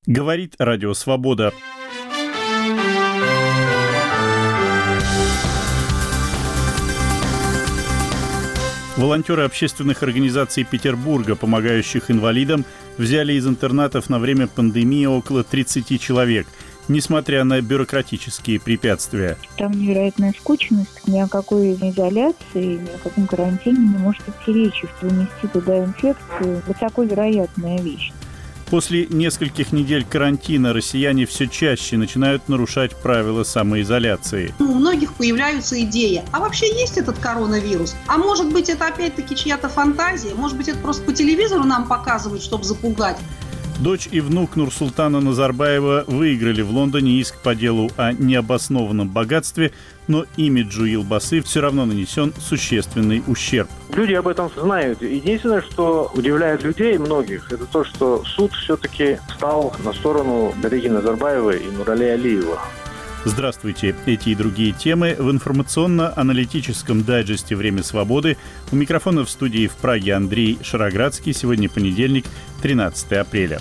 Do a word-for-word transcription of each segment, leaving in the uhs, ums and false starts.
Говорит Радио Свобода. Волонтеры общественных организаций Петербурга, помогающих инвалидам, взяли из интернатов на время пандемии около тридцати человек, несмотря на бюрократические препятствия. Там невероятная скучность, ни о какой изоляции, ни о каком карантине не может идти речи. Внести туда инфекцию – высоко вероятная вещь. После нескольких недель карантина россияне все чаще начинают нарушать правила самоизоляции. У многих появляются идеи. А вообще есть этот коронавирус? А может быть, это опять-таки чья-то фантазия? Может быть, это просто по телевизору нам показывают, чтобы запугать? Дочь и внук Нурсултана Назарбаева выиграли в Лондоне иск по делу о необоснованном богатстве, но имиджу Елбасы все равно нанесен существенный ущерб. Люди об этом знают. Единственное, что удивляет людей, многих, это то, что суд все-таки встал на сторону Дариги Назарбаевой и Нурали Алиева. Здравствуйте. Эти и другие темы в информационно-аналитическом дайджесте «Время свободы». У микрофона в студии в Праге Андрей Шароградский. Сегодня понедельник, тринадцатое апреля.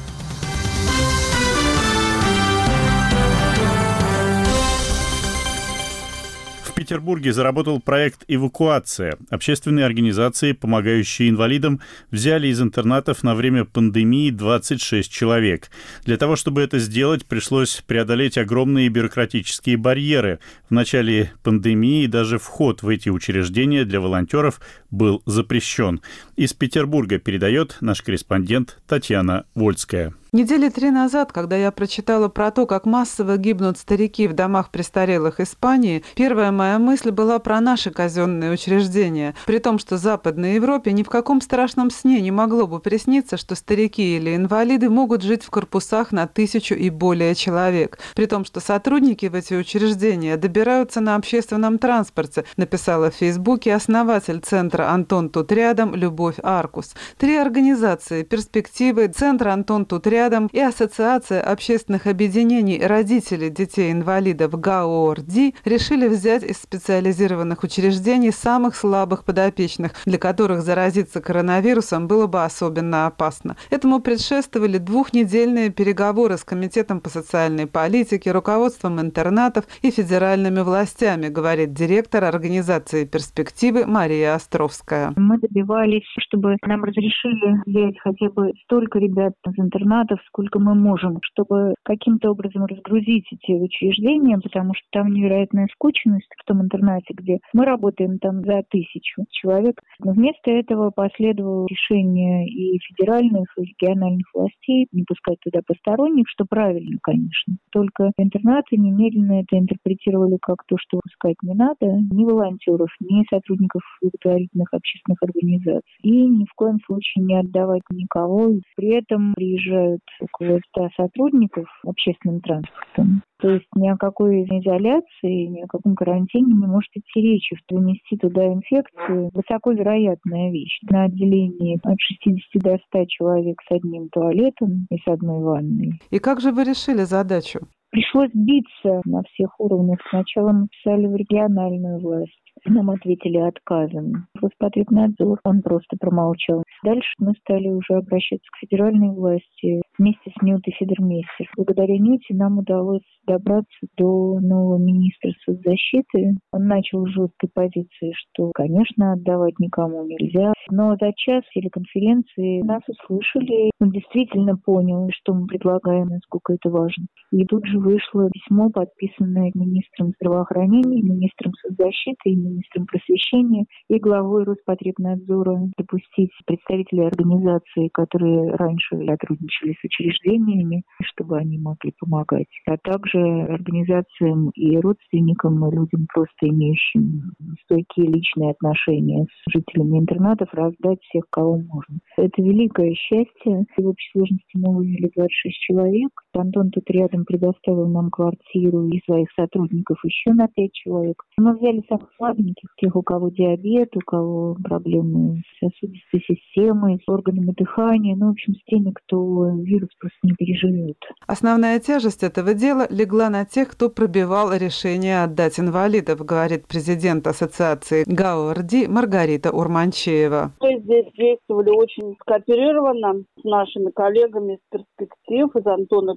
В Петербурге заработал проект «Эвакуация». Общественные организации, помогающие инвалидам, взяли из интернатов на время пандемии двадцать шесть человек. Для того, чтобы это сделать, пришлось преодолеть огромные бюрократические барьеры. В начале пандемии даже вход в эти учреждения для волонтеров был запрещен. Из Петербурга передает наш корреспондент Татьяна Вольская. Недели три назад, когда я прочитала про то, как массово гибнут старики в домах престарелых Испании, первая моя мысль была про наши казенные учреждения. При том, что в Западной Европе ни в каком страшном сне не могло бы присниться, что старики или инвалиды могут жить в корпусах на тысячу и более человек. При том, что сотрудники в эти учреждения добираются на общественном транспорте, написала в Фейсбуке основатель центра «Антон тут рядом» Любовь Аркус. Три организации «Перспективы», Центр «Антон тут рядом» и Ассоциация общественных объединений родителей детей-инвалидов ГАО-РДИ решили взять из специализированных учреждений самых слабых подопечных, для которых заразиться коронавирусом было бы особенно опасно. Этому предшествовали двухнедельные переговоры с Комитетом по социальной политике, руководством интернатов и федеральными властями, говорит директор организации «Перспективы» Мария Островская. Мы добивались, чтобы нам разрешили взять хотя бы столько ребят из интернатов, сколько мы можем, чтобы каким-то образом разгрузить эти учреждения, потому что там невероятная скучность в том интернате, где мы работаем там за тысячу человек. Но вместо этого последовало решение и федеральных, и региональных властей не пускать туда посторонних, что правильно, конечно. Только интернаты немедленно это интерпретировали как то, что пускать не надо ни волонтеров, ни сотрудников благотворительных общественных организаций. И ни в коем случае не отдавать никого. При этом приезжают около ста сотрудников общественным транспортом. То есть ни о какой изоляции, ни о каком карантине не может идти речи. Внести туда инфекцию – высоко вероятная вещь. На отделении от шестидесяти до ста человек с одним туалетом и с одной ванной. И как же вы решили задачу? Пришлось биться на всех уровнях. Сначала мы писали в региональную власть. Нам ответили отказом. Роспотребнадзор, он просто промолчал. Дальше мы стали уже обращаться к федеральной власти вместе с Нютой Федермейстер. Благодаря Нюте нам удалось добраться до нового министра соцзащиты. Он начал с жесткой позиции, что, конечно, отдавать никому нельзя. Но за час телеконференции нас услышали. Он действительно понял, что мы предлагаем, насколько это важно. И тут же вышло письмо, подписанное министром здравоохранения, министром соцзащиты и министром просвещения и главой Роспотребнадзора допустить представителей организаций, которые раньше сотрудничали с учреждениями, чтобы они могли помогать, а также организациям и родственникам, и людям, просто имеющим стойкие личные отношения с жителями интернатов, раздать всех, кого можно. Это великое счастье. В общей сложности мы вывели двадцать шесть человек. Антон тут рядом предоставил нам квартиру и своих сотрудников еще на пять человек. Мы взяли самых слабеньких, тех, у кого диабет, у кого проблемы с сосудистой системой, с органами дыхания, ну, в общем, с теми, кто вирус просто не переживет. Основная тяжесть этого дела легла на тех, кто пробивал решение отдать инвалидов, говорит президент Ассоциации ГАО-РДИ Маргарита Урманчеева. Мы здесь действовали очень скооперированно с нашими коллегами из «Перспектив», из «Антона тут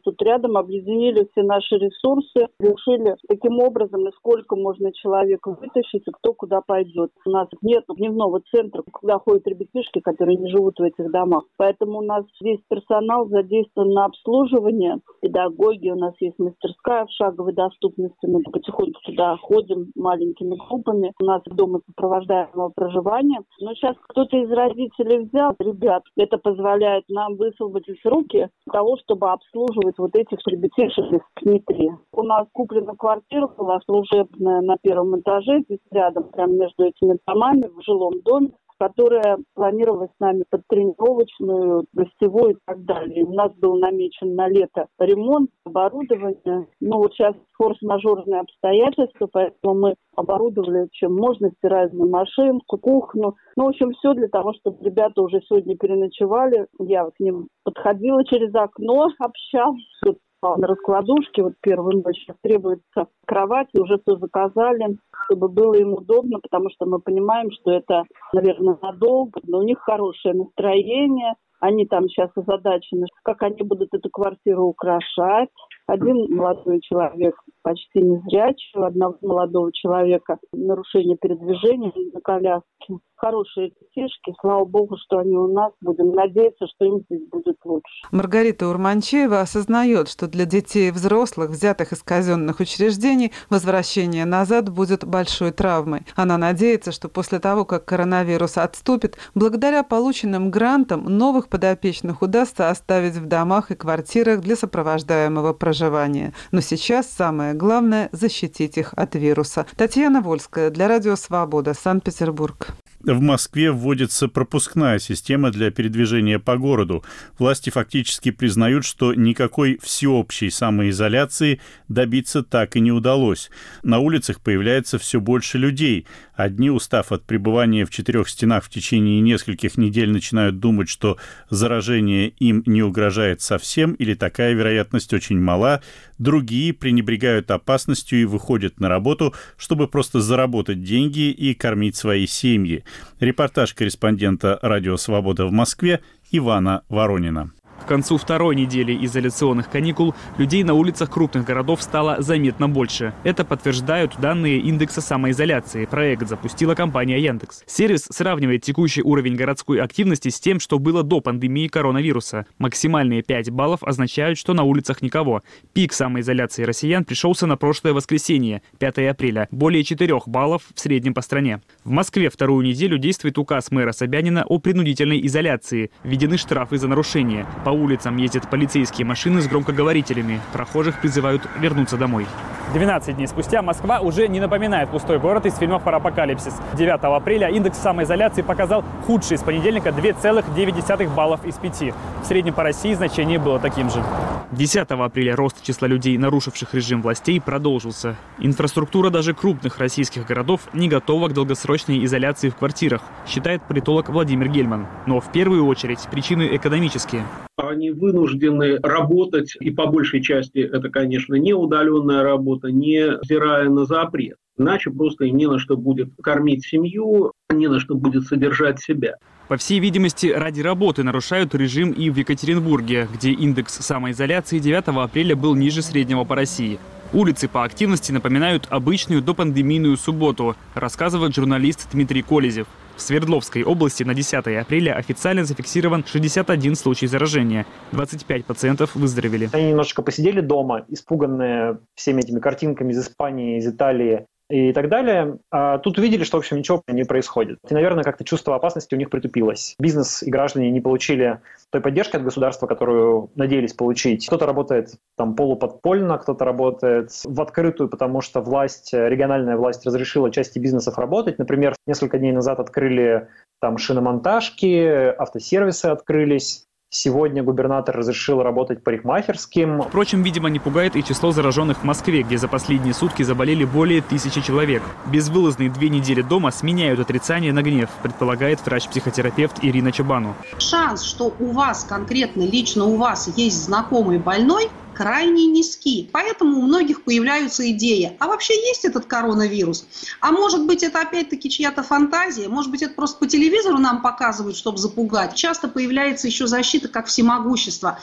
тут рядом, объединили все наши ресурсы, решили таким образом, и сколько можно человека вытащить, и кто куда пойдет. У нас нет дневного центра, куда ходят ребятишки, которые не живут в этих домах. Поэтому у нас весь персонал задействован на обслуживание, педагоги, у нас есть мастерская в шаговой доступности, мы потихоньку туда ходим маленькими группами. У нас дома сопровождаемого проживания. Но сейчас кто-то из родителей взял, ребят, это позволяет нам высвободить руки для того, чтобы обслуживать вот этих ребятишек из КНИТРИ. У нас куплена квартира была служебная на первом этаже, здесь рядом, прямо между этими домами, в жилом доме, которая планировалась с нами под тренировочную, гостевую и так далее. У нас был намечен на лето ремонт, оборудование. Но вот сейчас форс-мажорные обстоятельства, поэтому мы оборудовали, чем можно, стиральную машинку, кухню. Ну, в общем, все для того, чтобы ребята уже сегодня переночевали. Я к ним подходила через окно, общалась. На раскладушке, вот первую ночь требуется кровать, и уже все заказали, чтобы было им удобно, потому что мы понимаем, что это, наверное, надолго, но у них хорошее настроение, они там сейчас озадачены, как они будут эту квартиру украшать. Один молодой человек почти незрячий, у одного молодого человека нарушение передвижения на коляске. Хорошие детишки, слава богу, что они у нас. Будем надеяться, что им здесь будет лучше. Маргарита Урманчеева осознает, что для детей и взрослых, взятых из казенных учреждений, возвращение назад будет большой травмой. Она надеется, что после того, как коронавирус отступит, благодаря полученным грантам новых подопечных удастся оставить в домах и квартирах для сопровождаемого проживания. Но сейчас самое главное – защитить их от вируса. Татьяна Вольская для Радио Свобода, Санкт-Петербург. В Москве вводится пропускная система для передвижения по городу. Власти фактически признают, что никакой всеобщей самоизоляции добиться так и не удалось. На улицах появляется все больше людей. Одни, устав от пребывания в четырех стенах в течение нескольких недель, начинают думать, что заражение им не угрожает совсем или такая вероятность очень мала. Другие пренебрегают опасностью и выходят на работу, чтобы просто заработать деньги и кормить свои семьи. Репортаж корреспондента «Радио Свобода» в Москве Ивана Воронина. К концу второй недели изоляционных каникул людей на улицах крупных городов стало заметно больше. Это подтверждают данные индекса самоизоляции. Проект запустила компания Яндекс. Сервис сравнивает текущий уровень городской активности с тем, что было до пандемии коронавируса. Максимальные пять баллов означают, что на улицах никого. Пик самоизоляции россиян пришелся на прошлое воскресенье, пятое апреля. Более четырех баллов в среднем по стране. В Москве вторую неделю действует указ мэра Собянина о принудительной изоляции. Введены штрафы за нарушение. По улицам ездят полицейские машины с громкоговорителями. Прохожих призывают вернуться домой. двенадцать дней спустя Москва уже не напоминает пустой город из фильмов про апокалипсис. девятого апреля индекс самоизоляции показал худший с понедельника два целых девять десятых баллов из пяти. В среднем по России значение было таким же. десятого апреля рост числа людей, нарушивших режим властей, продолжился. Инфраструктура даже крупных российских городов не готова к долгосрочной изоляции в квартирах, считает политолог Владимир Гельман. Но в первую очередь причины экономические. Они вынуждены работать, и по большей части это, конечно, не удаленная работа, не взирая на запрет. Иначе просто им не на что будет кормить семью, не на что будет содержать себя. По всей видимости, ради работы нарушают режим и в Екатеринбурге, где индекс самоизоляции девятого апреля был ниже среднего по России. Улицы по активности напоминают обычную допандемийную субботу, рассказывает журналист Дмитрий Колезев. В Свердловской области на десятое апреля официально зафиксирован шестьдесят один случай заражения. двадцать пять пациентов выздоровели. Они немножечко посидели дома, испуганные всеми этими картинками из Испании, из Италии и так далее. А тут увидели, что, в общем, ничего не происходит. И, наверное, как-то чувство опасности у них притупилось. Бизнес и граждане не получили той поддержки от государства, которую надеялись получить. Кто-то работает там полуподпольно, кто-то работает в открытую, потому что власть, региональная власть разрешила части бизнесов работать. Например, несколько дней назад открыли там шиномонтажки, автосервисы открылись. Сегодня губернатор разрешил работать парикмахерским. Впрочем, видимо, не пугает и число зараженных в Москве, где за последние сутки заболели более тысячи человек. Безвылазные две недели дома сменяют отрицание на гнев, предполагает врач-психотерапевт Ирина Чабану. Шанс, что у вас, конкретно лично у вас, есть знакомый больной, крайне низки. Поэтому у многих появляются идеи. А вообще есть этот коронавирус? А может быть, это опять-таки чья-то фантазия? Может быть, это просто по телевизору нам показывают, чтобы запугать? Часто появляется еще защита как всемогущество.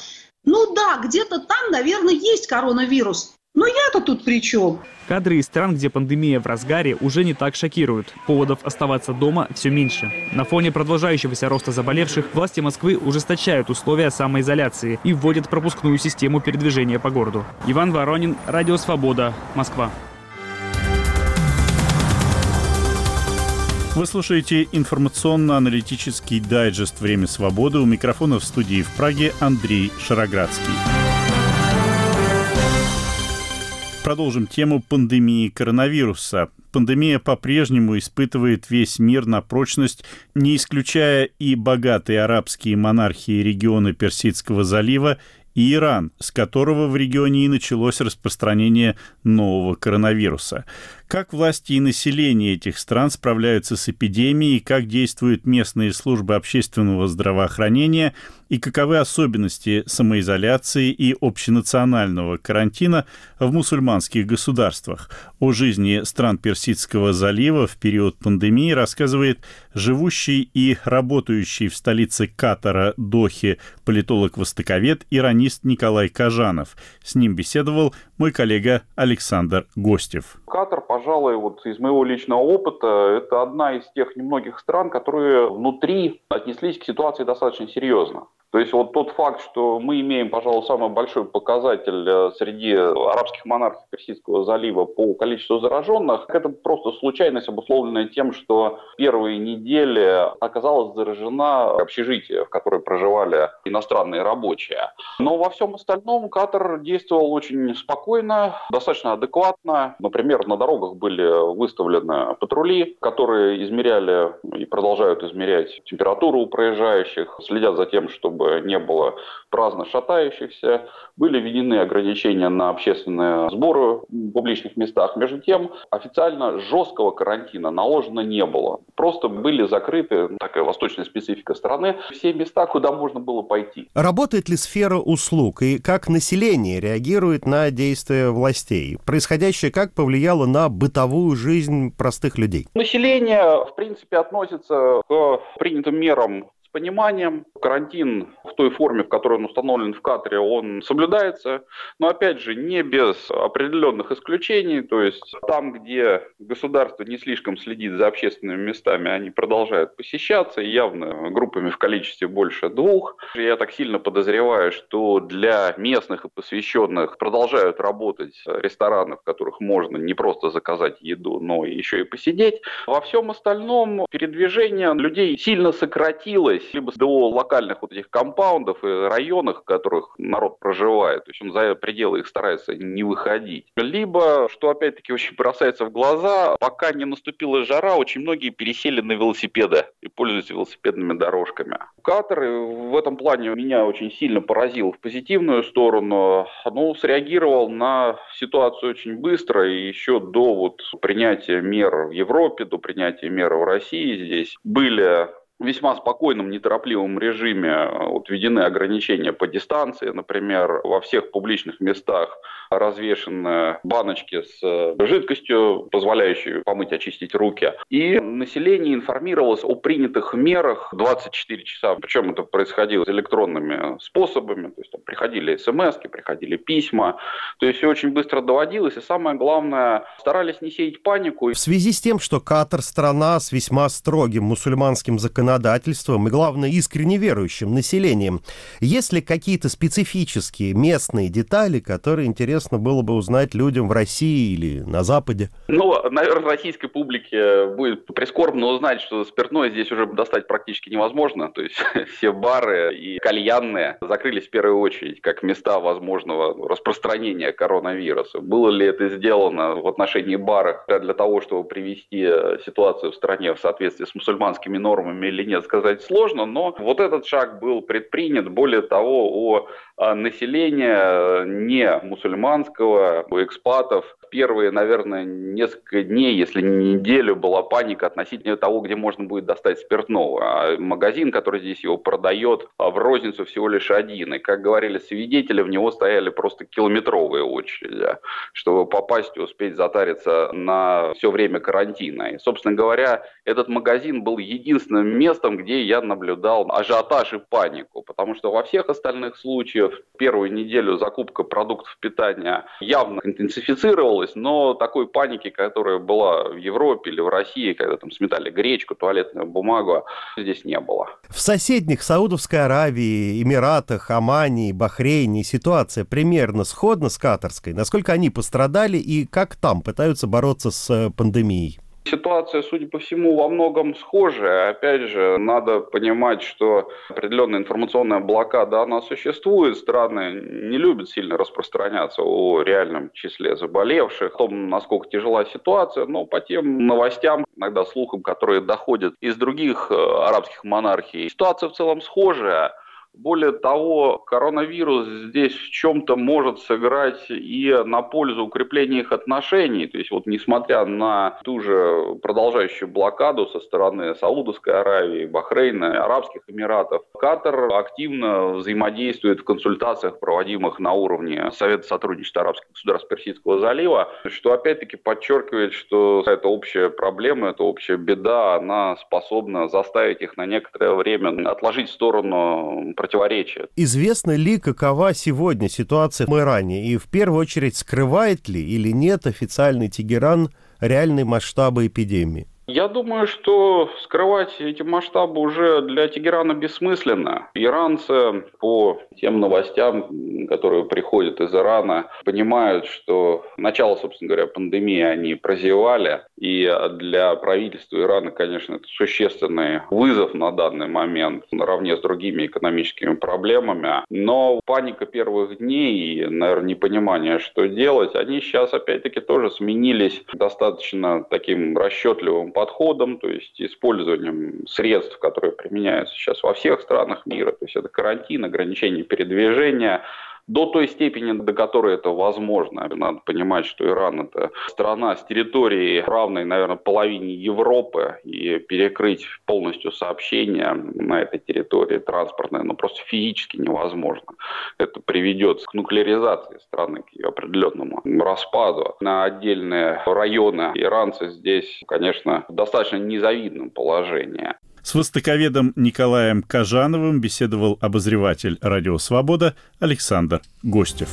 Ну да, где-то там, наверное, есть коронавирус. Но я-то тут при чем? Кадры из стран, где пандемия в разгаре, уже не так шокируют. Поводов оставаться дома все меньше. На фоне продолжающегося роста заболевших власти Москвы ужесточают условия самоизоляции и вводят пропускную систему передвижения по городу. Иван Воронин, Радио Свобода, Москва. Вы слушаете информационно-аналитический дайджест «Время свободы». У микрофона в студии в Праге Андрей Шароградский. Продолжим тему пандемии коронавируса. Пандемия по-прежнему испытывает весь мир на прочность, не исключая и богатые арабские монархии региона Персидского залива и Иран, с которого в регионе и началось распространение нового коронавируса. Как власти и население этих стран справляются с эпидемией, как действуют местные службы общественного здравоохранения и каковы особенности самоизоляции и общенационального карантина в мусульманских государствах. О жизни стран Персидского залива в период пандемии рассказывает живущий и работающий в столице Катара Дохе политолог-востоковед, иронист Николай Кажанов. С ним беседовал мой коллега Александр Гостев. Катар, пожалуй, вот из моего личного опыта, это одна из тех немногих стран, которые внутри отнеслись к ситуации достаточно серьезно. То есть вот тот факт, что мы имеем, пожалуй, самый большой показатель среди арабских монархий Персидского залива по количеству зараженных, это просто случайность, обусловленная тем, что первые недели оказалось заражено общежитие, в котором проживали иностранные рабочие. Но во всем остальном Катар действовал очень спокойно, достаточно адекватно. Например, на дорогах были выставлены патрули, которые измеряли и продолжают измерять температуру у проезжающих, следят за тем, чтобы не было праздно шатающихся, были введены ограничения на общественные сборы в публичных местах. Между тем, официально жесткого карантина наложено не было. Просто были закрыты, такая восточная специфика страны, все места, куда можно было пойти. Работает ли сфера услуг и как население реагирует на действия властей? Происходящее как повлияло на бытовую жизнь простых людей? Население, в принципе, относится к принятым мерам с пониманием. Карантин в той форме, в которой он установлен в Катаре, он соблюдается, но, опять же, не без определенных исключений. То есть там, где государство не слишком следит за общественными местами, они продолжают посещаться, явно группами в количестве больше двух. Я так сильно подозреваю, что для местных и посвященных продолжают работать рестораны, в которых можно не просто заказать еду, но еще и посидеть. Во всем остальном передвижение людей сильно сократилось, либо до локальных вот этих компаундов и районах, в которых народ проживает, то есть он за пределы их старается не выходить. Либо, что опять-таки очень бросается в глаза, пока не наступила жара, очень многие пересели на велосипеды и пользуются велосипедными дорожками. Катар в этом плане меня очень сильно поразил в позитивную сторону. Ну, среагировал на ситуацию очень быстро, и еще до вот принятия мер в Европе, до принятия мер в России здесь были в весьма спокойном, неторопливом режиме вот, введены ограничения по дистанции. Например, во всех публичных местах развешаны баночки с жидкостью, позволяющей помыть, очистить руки. И население информировалось о принятых мерах двадцать четыре часа. Причем это происходило электронными способами. То есть там приходили смски, приходили письма. То есть все очень быстро доводилось. И самое главное, старались не сеять панику. В связи с тем, что Катар – страна с весьма строгим мусульманским законодательством, законодательством и, главное, искренне верующим населением. Есть ли какие-то специфические местные детали, которые интересно было бы узнать людям в России или на Западе? Ну, наверное, российской публике будет прискорбно узнать, что спиртное здесь уже достать практически невозможно. То есть все бары и кальянные закрылись в первую очередь как места возможного распространения коронавируса. Было ли это сделано в отношении баров для того, чтобы привести ситуацию в стране в соответствии с мусульманскими нормами или нет, сказать сложно, но вот этот шаг был предпринят. Более того, у населения не мусульманского, у экспатов первые, наверное, несколько дней, если не неделю, была паника относительно того, где можно будет достать спиртного. А магазин, который здесь его продает, в розницу всего лишь один. И, как говорили свидетели, в него стояли просто километровые очереди, чтобы попасть и успеть затариться на все время карантина. И, собственно говоря, этот магазин был единственным местом, местом, где я наблюдал ажиотаж и панику, потому что во всех остальных случаях первую неделю закупка продуктов питания явно интенсифицировалась, но такой паники, которая была в Европе или в России, когда там сметали гречку, туалетную бумагу, здесь не было. В соседних Саудовской Аравии, Эмиратах, Омане, Бахрейне ситуация примерно сходна с катарской. Насколько они пострадали и как там пытаются бороться с пандемией? Ситуация, судя по всему, во многом схожая. Опять же, надо понимать, что определенная информационная блокада, она существует. Страны не любят сильно распространяться о реальном числе заболевших, о том, насколько тяжела ситуация, но по тем новостям, иногда слухам, которые доходят из других арабских монархий, ситуация в целом схожая. Более того, коронавирус здесь в чем-то может сыграть и на пользу укрепления их отношений. То есть, вот несмотря на ту же продолжающую блокаду со стороны Саудовской Аравии, Бахрейна, Арабских Эмиратов, Катар активно взаимодействует в консультациях, проводимых на уровне Совета сотрудничества арабских государств Персидского залива, что опять-таки подчеркивает, что эта общая проблема, эта общая беда, она способна заставить их на некоторое время отложить в сторону противоречия. Известно ли, какова сегодня ситуация в Иране? И в первую очередь, скрывает ли или нет официальный Тегеран реальные масштабы эпидемии? Я думаю, что скрывать эти масштабы уже для Тегерана бессмысленно. Иранцы по тем новостям, которые приходят из Ирана, понимают, что начало, собственно говоря, пандемии они прозевали. И для правительства Ирана, конечно, это существенный вызов на данный момент, наравне с другими экономическими проблемами. Но паника первых дней и, наверное, непонимание, что делать, они сейчас опять-таки тоже сменились достаточно таким расчетливым подходом, то есть использованием средств, которые применяются сейчас во всех странах мира, то есть это карантин, ограничение передвижения, до той степени, до которой это возможно. Надо понимать, что Иран – это страна с территорией, равной, наверное, половине Европы, и перекрыть полностью сообщения на этой территории транспортное, ну, просто физически невозможно. Это приведет к нуклеаризации страны, к ее определенному распаду. На отдельные районы иранцы здесь, конечно, в достаточно незавидном положении. С востоковедом Николаем Кожановым беседовал обозреватель «Радио Свобода» Александр Гостев.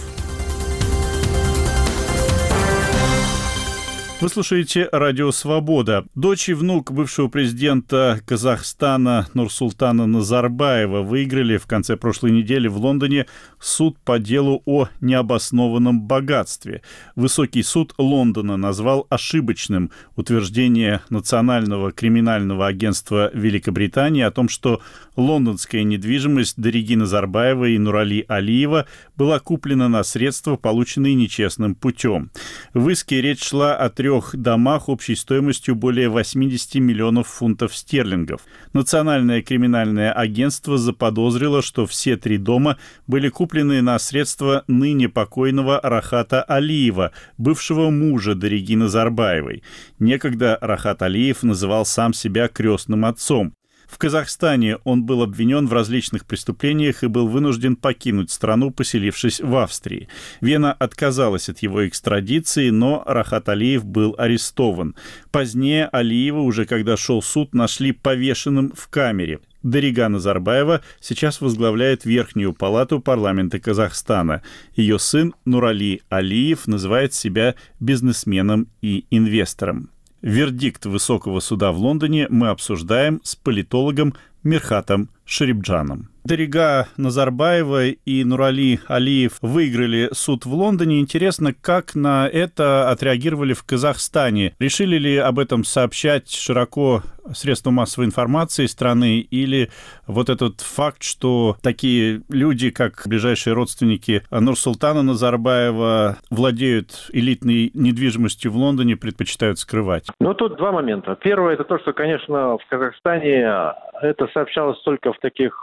Вы слушаете «Радио Свобода». Дочь и внук бывшего президента Казахстана Нурсултана Назарбаева выиграли в конце прошлой недели в Лондоне суд по делу о необоснованном богатстве. Высокий суд Лондона назвал ошибочным утверждение Национального криминального агентства Великобритании о том, что лондонская недвижимость Дариги Назарбаевой и Нурали Алиева была куплена на средства, полученные нечестным путем. В иске речь шла о трех домах общей стоимостью более восемьдесят миллионов фунтов стерлингов. Национальное криминальное агентство заподозрило, что все три дома были куплены на средства ныне покойного Рахата Алиева, бывшего мужа Дариги Назарбаевой. Некогда Рахат Алиев называл сам себя крестным отцом. В Казахстане он был обвинен в различных преступлениях и был вынужден покинуть страну, поселившись в Австрии. Вена отказалась от его экстрадиции, но Рахат Алиев был арестован. Позднее Алиева, уже когда шел суд, нашли повешенным в камере. Дарига Назарбаева сейчас возглавляет Верхнюю палату парламента Казахстана. Ее сын Нурали Алиев называет себя бизнесменом и инвестором. Вердикт Высокого суда в Лондоне мы обсуждаем с политологом Мирхатом Шарипджаном. Дарига Назарбаева и Нурали Алиев выиграли суд в Лондоне. Интересно, как на это отреагировали в Казахстане? Решили ли об этом сообщать широко средства массовой информации страны? Или вот этот факт, что такие люди, как ближайшие родственники Нурсултана Назарбаева, владеют элитной недвижимостью в Лондоне, предпочитают скрывать? Ну, тут два момента. Первое, это то, что, конечно, в Казахстане это сообщалось только в таких остатках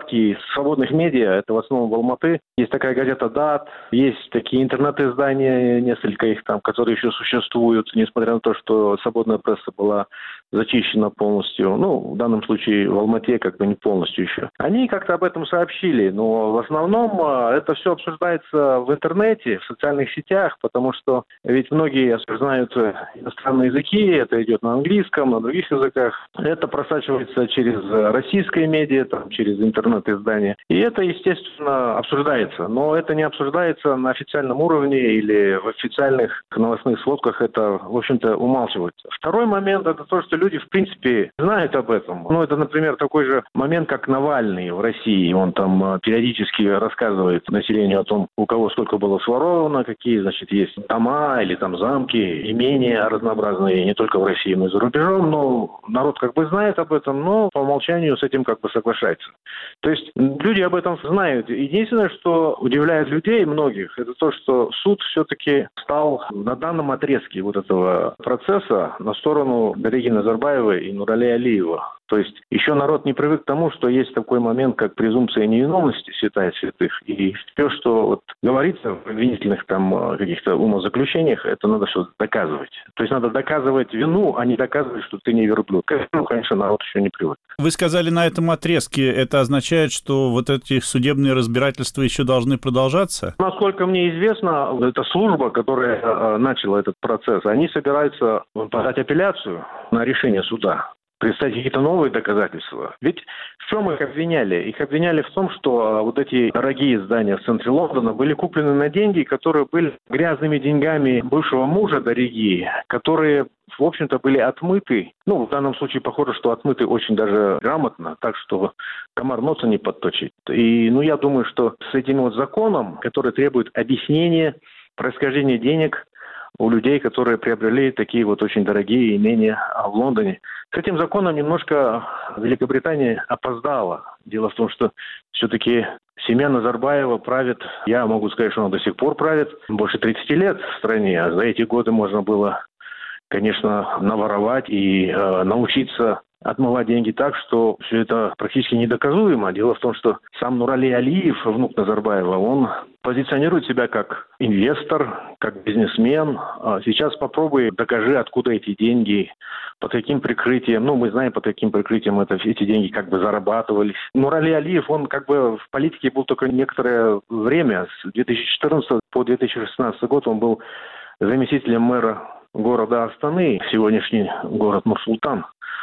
остатки свободных медиа, это в основном в Алматы. Есть такая газета «Дат», есть такие интернет-издания, несколько их там, которые еще существуют, несмотря на то, что свободная пресса была зачищена полностью. Ну, в данном случае в Алмате как бы не полностью еще. Они как-то об этом сообщили, но в основном это все обсуждается в интернете, в социальных сетях, потому что ведь многие знают иностранные языки, это идет на английском, на других языках. Это просачивается через российские медиа, там, через интернет-издания. И это, естественно, обсуждается. Но это не обсуждается на официальном уровне или в официальных новостных сводках. Это, в общем-то, умалчивается. Второй момент – это то, что люди, в принципе, знают об этом. Ну, это, например, такой же момент, как Навальный в России. Он там периодически рассказывает населению о том, у кого сколько было своровано, какие, значит, есть дома или там замки, имения разнообразные, не только в России, но и за рубежом. Но народ как бы знает об этом, но по умолчанию с этим как бы соглашается. То есть люди об этом знают. Единственное, что удивляет людей, многих, это то, что суд все-таки стал на данном отрезке вот этого процесса на сторону Дариги Назарбаевой и Нурали Алиева. То есть еще народ не привык к тому, что есть такой момент, как презумпция невиновности, святая святых. И все, что вот говорится в обвинительных там каких-то умозаключениях, это надо все доказывать. То есть надо доказывать вину, а не доказывать, что ты не верблюд. Ну, конечно, народ еще не привык. Вы сказали на этом отрезке, это означает, что вот эти судебные разбирательства еще должны продолжаться? Насколько мне известно, эта служба, которая начала этот процесс, они собираются подать апелляцию на решение суда. Представить какие-то новые доказательства. Ведь в чем их обвиняли? Их обвиняли в том, что вот эти дорогие здания в центре Лондона были куплены на деньги, которые были грязными деньгами бывшего мужа Дариги, которые, в общем-то, были отмыты. Ну, в данном случае похоже, что отмыты очень даже грамотно, так что комар носа не подточит. И, ну, я думаю, что с этим вот законом, который требует объяснения происхождения денег у людей, которые приобрели такие вот очень дорогие имения в Лондоне. С этим законом немножко Великобритания опоздала. Дело в том, что все-таки семья Назарбаева правит, я могу сказать, что она до сих пор правит, больше тридцати лет в стране. А за эти годы можно было, конечно, наворовать и э, научиться отмывать деньги так, что все это практически недоказуемо. Дело в том, что сам Нурали Алиев, внук Назарбаева, он позиционирует себя как инвестор, как бизнесмен. А сейчас попробуй докажи, откуда эти деньги, под каким прикрытием. Ну, мы знаем, под каким прикрытием это, эти деньги как бы зарабатывались. Нурали Алиев, он как бы в политике был только некоторое время. С две тысячи четырнадцатого по две тысячи шестнадцатый год он был заместителем мэра города Астаны, сегодняшний город Нур-Султан.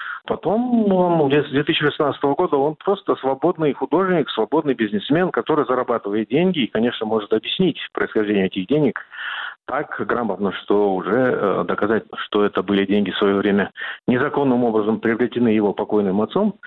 Потом, ну, с две тысячи шестнадцатого года он просто свободный художник, свободный бизнесмен, который зарабатывает деньги и, конечно, может объяснить происхождение этих денег так грамотно, что уже э, доказать, что это были деньги в свое время незаконным образом приобретены его покойным отцом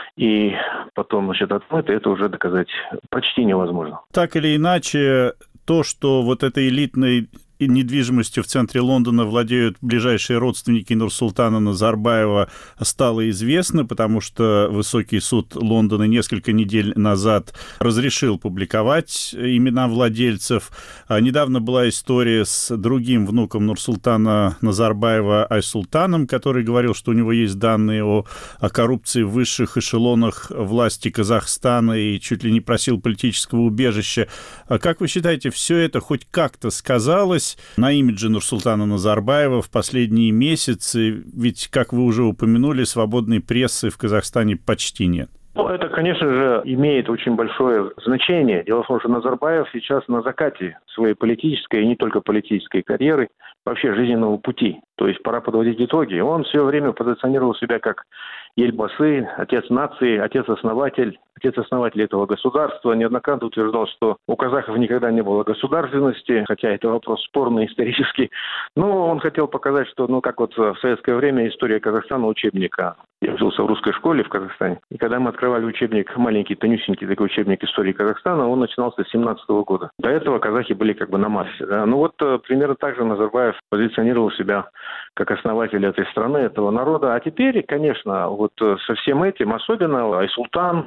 и потом, значит, отмыты, это уже доказать почти невозможно. Так или иначе, то, что вот этой элитной недвижимостью в центре Лондона владеют ближайшие родственники Нурсултана Назарбаева, стало известно, потому что Высокий суд Лондона несколько недель назад разрешил публиковать имена владельцев. Недавно была история с другим внуком Нурсултана Назарбаева Айсултаном, который говорил, что у него есть данные о, о коррупции в высших эшелонах власти Казахстана и чуть ли не просил политического убежища. Как вы считаете, все это хоть как-то сказалось на имидже Нурсултана Назарбаева в последние месяцы? Ведь, как вы уже упомянули, свободной прессы в Казахстане почти нет. Ну, это, конечно же, имеет очень большое значение. Дело в том, что Назарбаев сейчас на закате своей политической и не только политической карьеры, вообще жизненного пути. То есть пора подводить итоги. Он все время позиционировал себя как Ельбасы, отец нации, отец-основатель, отец-основатель этого государства. Неоднократно утверждал, что у казахов никогда не было государственности, хотя это вопрос спорный исторически. Но он хотел показать, что, ну, как вот в советское время история Казахстана учебника. Я учился в русской школе в Казахстане. И когда мы открывали учебник, маленький, тонюсенький такой учебник истории Казахстана, он начинался с семнадцатого года. До этого казахи были как бы на массе. Да? Ну вот примерно так же Назарбаев позиционировал себя как основатель этой страны, этого народа. А теперь, конечно, вот со всем этим, особенно Айсултан,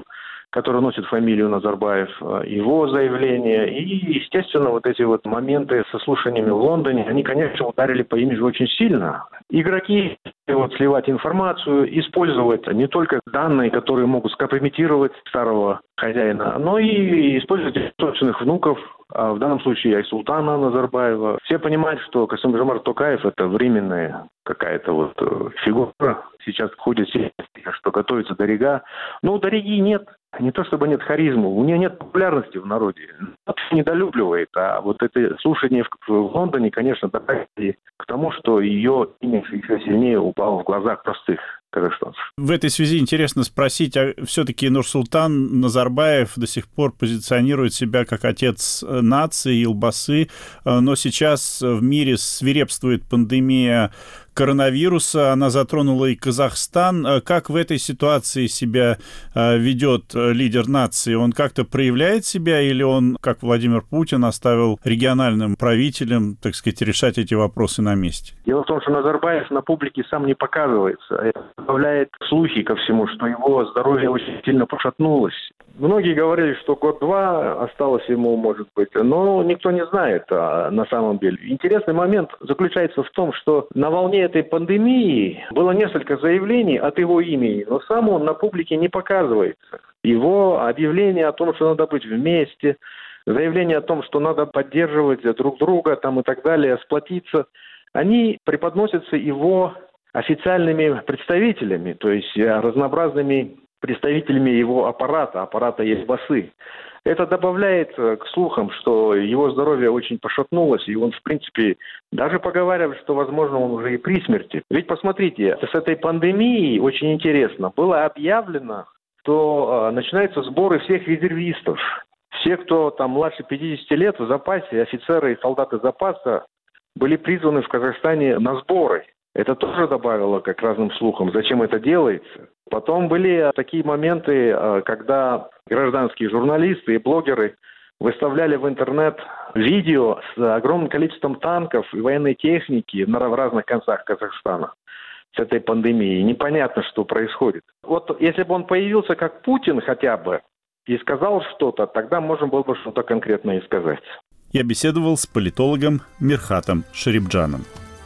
который носит фамилию Назарбаев, его заявление. И, естественно, вот эти вот моменты со слушаниями в Лондоне, они, конечно, ударили по имиджу очень сильно. Игроки вот, сливать информацию, использовать не только данные, которые могут скомпрометировать старого хозяина, но и использовать собственных внуков, а в данном случае Айсултана Назарбаева. Все понимают, что Касым-Жомарт Токаев – это временная какая-то вот фигура. Сейчас ходит все, что готовится Дарига. Но у Дариги нет. Не то чтобы нет харизмы, у нее нет популярности в народе. Она недолюбливает. А вот это слушание в Лондоне, конечно, добавили к тому, что ее имидж еще сильнее упал в глазах простых казахстанцев. В этой связи интересно спросить, а все-таки Нурсултан Назарбаев до сих пор позиционирует себя как отец нации, Елбасы, но сейчас в мире свирепствует пандемия коронавируса, она затронула и Казахстан. Как в этой ситуации себя ведет лидер нации? Он как-то проявляет себя или он, как Владимир Путин, оставил региональным правителям, так сказать, решать эти вопросы на месте? Дело в том, что Назарбаев на публике сам не показывается. Это добавляет слухи ко всему, что его здоровье очень сильно пошатнулось. Многие говорили, что год-два осталось ему, может быть, но никто не знает а, на самом деле. Интересный момент заключается в том, что на волне этой пандемии было несколько заявлений от его имени, но сам он на публике не показывается. Его объявление о том, что надо быть вместе, заявление о том, что надо поддерживать друг друга там, и так далее, сплотиться, они преподносятся его официальными представителями, то есть разнообразными представителями его аппарата, аппарата Елбасы. Это добавляет к слухам, что его здоровье очень пошатнулось, и он, в принципе, даже поговаривает, что, возможно, он уже и при смерти. Ведь посмотрите, с этой пандемией, очень интересно, было объявлено, что начинаются сборы всех резервистов. Все, кто там младше пятидесяти лет в запасе, офицеры и солдаты запаса, были призваны в Казахстане на сборы. Это тоже добавило к разным слухам, зачем это делается. Потом были такие моменты, когда гражданские журналисты и блогеры выставляли в интернет видео с огромным количеством танков и военной техники в разных концах Казахстана с этой пандемией. Непонятно, что происходит. Вот если бы он появился как Путин хотя бы и сказал что-то, тогда можно было бы что-то конкретное и сказать. Я беседовал с политологом Мирхатом Шарипджаном.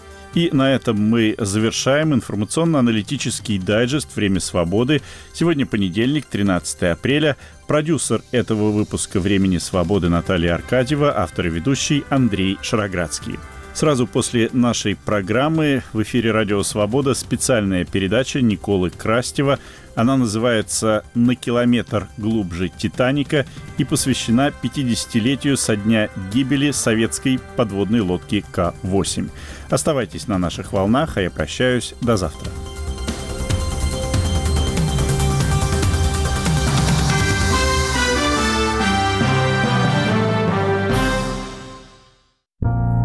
И на этом мы завершаем информационно-аналитический дайджест «Время свободы». Сегодня понедельник, тринадцатое апреля. Продюсер этого выпуска «Времени свободы» Наталья Аркадьева, автор и ведущий Андрей Шароградский. Сразу после нашей программы в эфире «Радио Свобода» специальная передача Николы Крастева. Она называется «На километр глубже Титаника» и посвящена пятидесятилетию со дня гибели советской подводной лодки К восемь. Оставайтесь на наших волнах, а я прощаюсь. До завтра.